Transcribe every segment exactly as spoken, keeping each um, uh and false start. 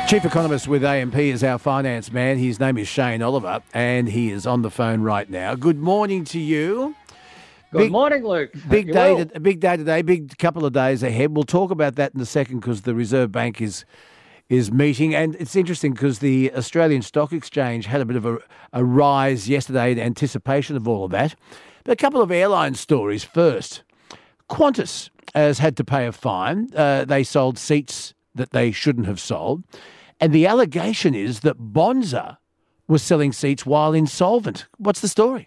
Chief Economist with A M P is our finance man. His name is Shane Oliver, and he is on the phone right now. Good morning to you. Good big, morning, Luke. Big day, to, big day today, big couple of days ahead. We'll talk about that in a second because the Reserve Bank is is meeting. And it's interesting because the Australian Stock Exchange had a bit of a, a rise yesterday in anticipation of all of that. But a couple of airline stories first. Qantas has had to pay a fine. Uh, they sold seats that they shouldn't have sold. And the allegation is that Bonza was selling seats while insolvent. What's the story?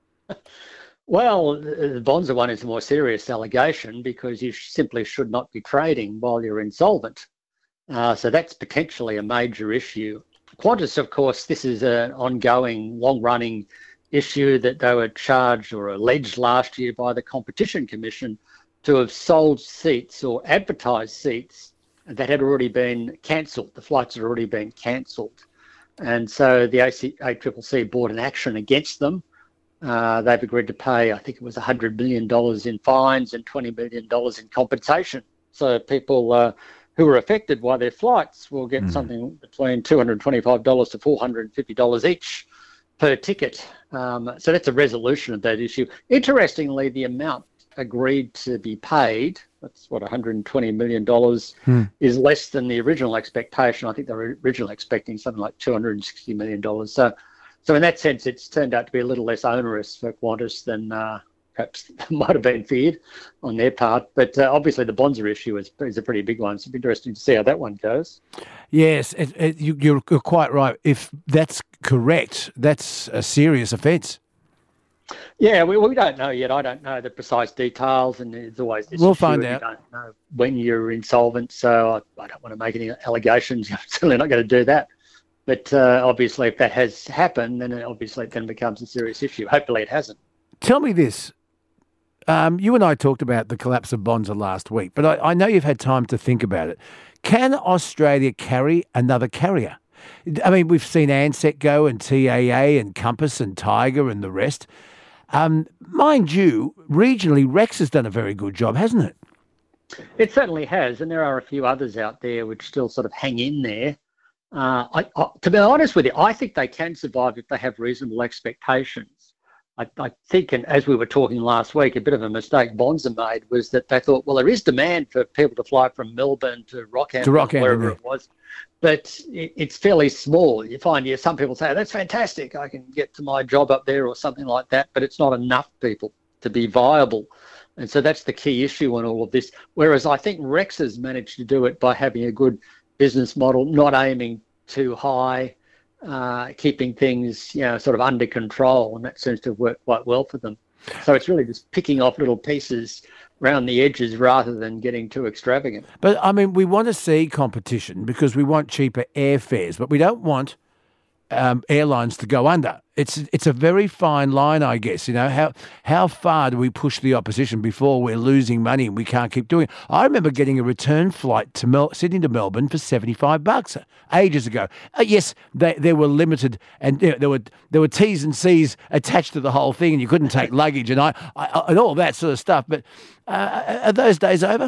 Well, the Bonza one is a more serious allegation because you simply should not be trading while you're insolvent. Uh, so that's potentially a major issue. Qantas, of course, this is an ongoing, long-running issue that they were charged or alleged last year by the Competition Commission to have sold seats or advertised seats that had already been cancelled. The flights had already been cancelled. And so the A C C brought an action against them. Uh, they've agreed to pay, I think it was one hundred million dollars in fines and twenty million dollars in compensation. So people uh, who were affected by their flights will get mm. something between two hundred twenty-five dollars to four hundred fifty dollars each per ticket. Um, so that's a resolution of that issue. Interestingly, the amount agreed to be paid, that's what, one hundred twenty million dollars, hmm. is less than the original expectation. I think they were originally expecting something like two hundred sixty million dollars. So so in that sense, it's turned out to be a little less onerous for Qantas than uh, perhaps might have been feared on their part. But uh, obviously the Bonza issue is, is a pretty big one. So it'll be interesting to see how that one goes. Yes, it, it, you, you're quite right. If that's correct, that's a serious offence. Yeah, we, we don't know yet. I don't know the precise details, and there's always this We'll issue find and out. You don't know when you're insolvent, so I, I don't want to make any allegations. I'm certainly not going to do that. But uh, obviously, if that has happened, then it obviously it then becomes a serious issue. Hopefully, it hasn't. Tell me this. Um, you and I talked about the collapse of Bonza last week, but I, I know you've had time to think about it. Can Australia carry another carrier? I mean, we've seen Ansett go and T A A and Compass and Tiger and the rest. Um, mind you, regionally, Rex has done a very good job, hasn't it? It certainly has, and there are a few others out there which still sort of hang in there. Uh, I, I, to be honest with you, I think they can survive if they have reasonable expectations. I, I think, and as we were talking last week, a bit of a mistake Bonza made was that they thought, well, there is demand for people to fly from Melbourne to Rockhampton, to Rockhampton wherever yeah. it was, but it, it's fairly small. You find, yeah, some people say, oh, that's fantastic, I can get to my job up there or something like that, but it's not enough people to be viable. And so that's the key issue in all of this. Whereas I think Rex has managed to do it by having a good business model, not aiming too high, uh, keeping things, you know, sort of under control, and that seems to work quite well for them. So it's really just picking off little pieces around the edges rather than getting too extravagant. But, I mean, we want to see competition because we want cheaper airfares, but we don't want um, airlines to go under. It's it's a very fine line, I guess. You know, how how far do we push the opposition before we're losing money and we can't keep doing it? I remember getting a return flight to Mel- Sydney to Melbourne for seventy-five bucks ages ago. Uh, yes, they, there were limited and you know, there were there were T's and C's attached to the whole thing, and you couldn't take luggage and I, I and all that sort of stuff. But uh, are those days over?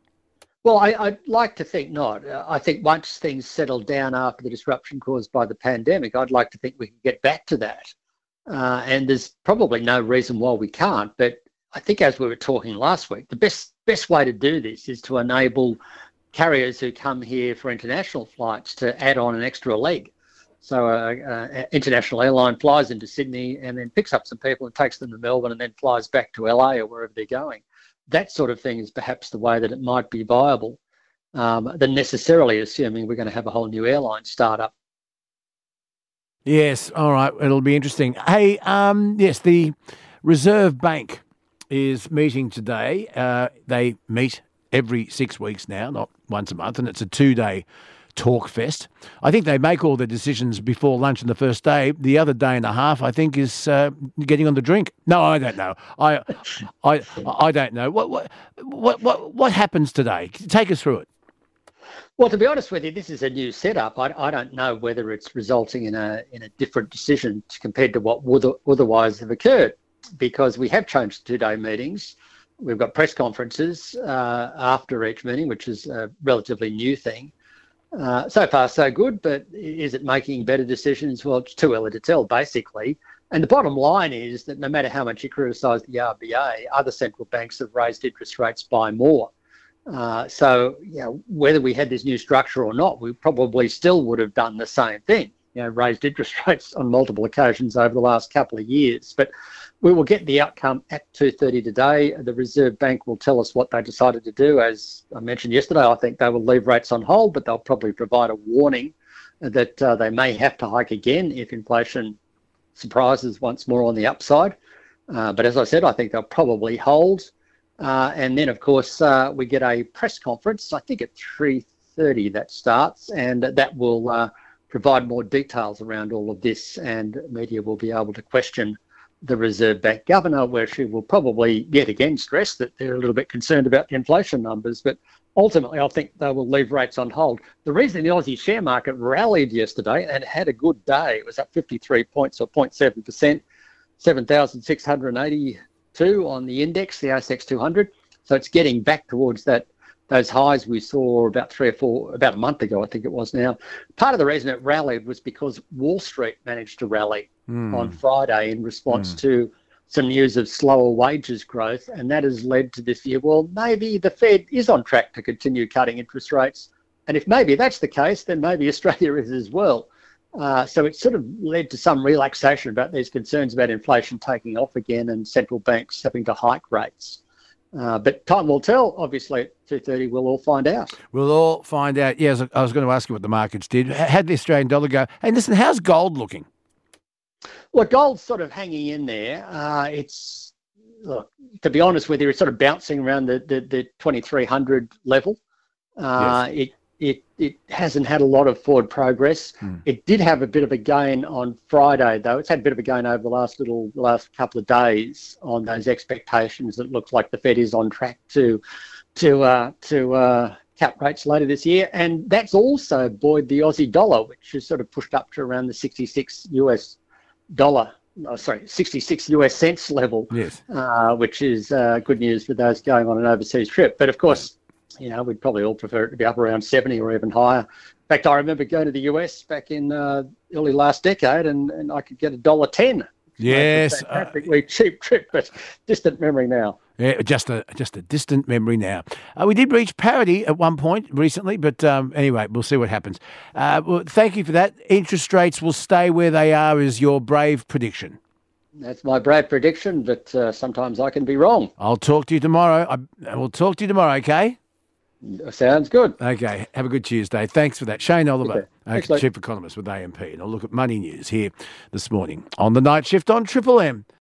Well, I, I'd like to think not. Uh, I think once things settle down after the disruption caused by the pandemic, I'd like to think we can get back to that. Uh, and there's probably no reason why we can't. But I think, as we were talking last week, the best best way to do this is to enable carriers who come here for international flights to add on an extra leg. So an uh, uh, international airline flies into Sydney and then picks up some people and takes them to Melbourne and then flies back to L A or wherever they're going. That sort of thing is perhaps the way that it might be viable, um, than necessarily assuming we're going to have a whole new airline startup. Yes, all right, it'll be interesting. Hey, um, yes, the Reserve Bank is meeting today. Uh, they meet every six weeks now, not once a month, and it's a two-day talk fest. I think they make all their decisions before lunch on the first day. The other day and a half, I think, is uh, getting on the drink. No, I don't know. I, I, I don't know. What, what, what, what, what happens today? Take us through it. Well, to be honest with you, this is a new setup. I, I don't know whether it's resulting in a in a different decision compared to what would otherwise have occurred, because we have changed two-day meetings. We've got press conferences uh, after each meeting, which is a relatively new thing. Uh, so far, so good, but is it making better decisions? Well, it's too early to tell, basically. And the bottom line is that no matter how much you criticise the R B A, other central banks have raised interest rates by more. Uh, so, you know, whether we had this new structure or not, we probably still would have done the same thing, you know, raised interest rates on multiple occasions over the last couple of years. But we will get the outcome at two thirty today. The Reserve Bank will tell us what they decided to do. As I mentioned yesterday, I think they will leave rates on hold, but they'll probably provide a warning that uh, they may have to hike again if inflation surprises once more on the upside. Uh, but as I said, I think they'll probably hold. Uh, and then, of course, uh, we get a press conference, I think at three thirty that starts, and that will uh, provide more details around all of this, and media will be able to question the Reserve Bank governor, where she will probably yet again stress that they're a little bit concerned about the inflation numbers. But ultimately, I think they will leave rates on hold. The reason the Aussie share market rallied yesterday and had a good day, it was up fifty-three points or zero point seven percent, seven thousand six hundred eighty on the index, the A S X two hundred. So it's getting back towards that those highs we saw about three or four, about a month ago, I think it was now. Part of the reason it rallied was because Wall Street managed to rally mm. on Friday in response mm. to some news of slower wages growth. And that has led to this view, well, maybe the Fed is on track to continue cutting interest rates. And if maybe that's the case, then maybe Australia is as well. Uh, so it sort of led to some relaxation about these concerns about inflation taking off again and central banks having to hike rates. Uh, but time will tell. Obviously, at two thirty, we'll all find out. We'll all find out. Yes, I was going to ask you what the markets did. Had the Australian dollar go? Hey, listen, how's gold looking? Well, gold's sort of hanging in there. Uh, it's, look, to be honest with you, it's sort of bouncing around the, the, the twenty-three hundred level. Uh, yes. It It it hasn't had a lot of forward progress. Mm. It did have a bit of a gain on Friday, though. It's had a bit of a gain over the last little last couple of days on those expectations. It looks like the Fed is on track to to uh, to uh, cap rates later this year, and that's also buoyed the Aussie dollar, which has sort of pushed up to around the sixty-six U S dollar. Oh, sorry, sixty-six U S cents level. Yes, uh, which is uh, good news for those going on an overseas trip. But of course, you know, we'd probably all prefer it to be up around seventy or even higher. In fact, I remember going to the U S back in uh, early last decade, and, and I could get a dollar ten. Yes, a fantastically uh, cheap trip, but distant memory now. Yeah, just a just a distant memory now. Uh, we did reach parity at one point recently, but um, anyway, we'll see what happens. Uh, well, thank you for that. Interest rates will stay where they are, is your brave prediction. That's my brave prediction, but uh, sometimes I can be wrong. I'll talk to you tomorrow. I, I will talk to you tomorrow, okay? Sounds good. Okay, have a good Tuesday. Thanks for that. Shane Oliver, okay. uh, Chief Economist with A M P. And I'll look at money news here this morning on The Night Shift on Triple M.